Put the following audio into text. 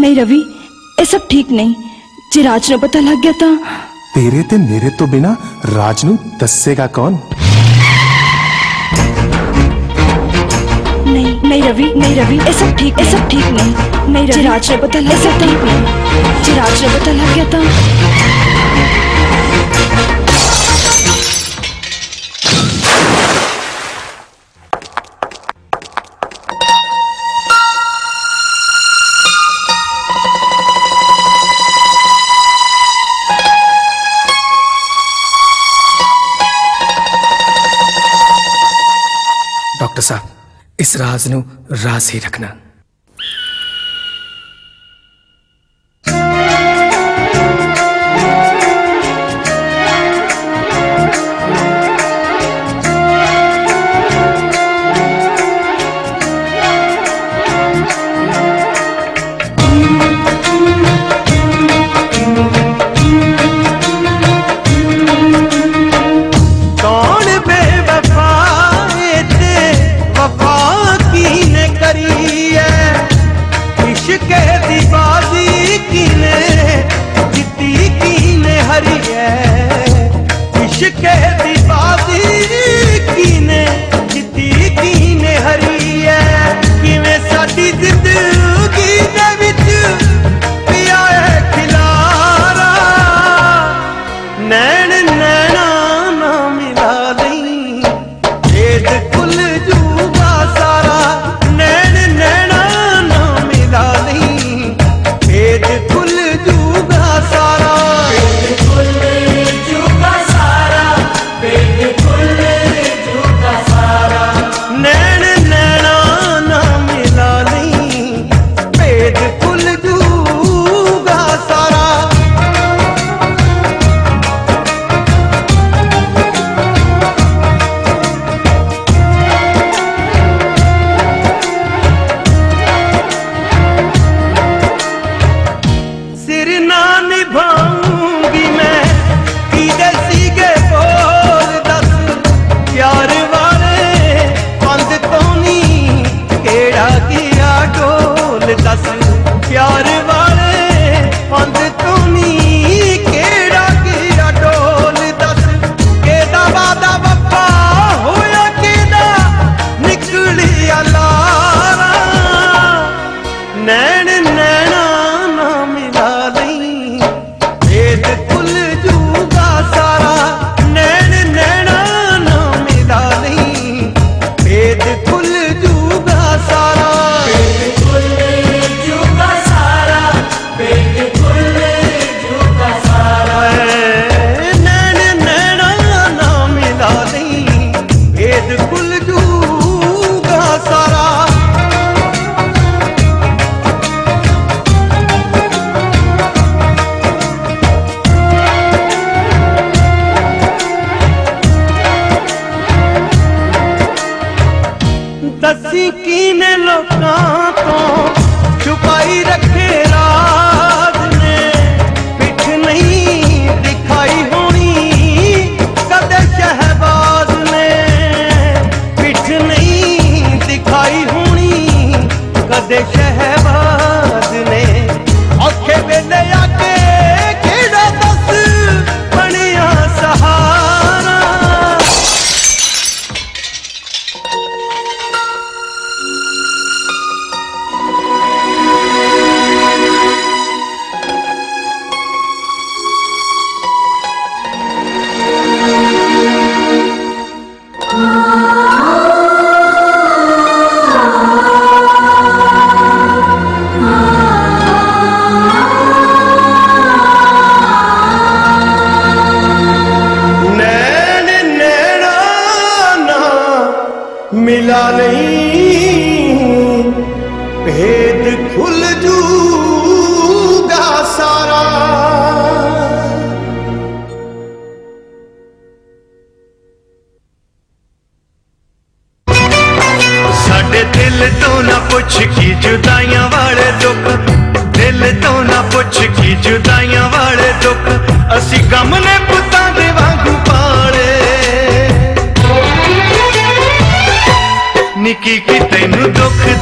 नहीं रवि, ये सब ठीक नहीं। जे राज ने पता लग गया था। तेरे ते मेरे तो बिना राज नू दसेगा कौन? नहीं रवि, नहीं रवि, ये सब ठीक नहीं। नहीं रवि, राज ने पता लग गया था। जे राज ने पता लग गया था। डॉक्टर साहब, इस राज नू राज ही रखना। मिला नहीं भेद खुल जूगा सारा। साडे दिल तो ना पुछ की जुदाइयां वाले दुख, दिल तो ना पुछ की जुदाइयां वाले दुख, असी गम ने पुतां दे वांगू पाले। निकी की तेनू दुख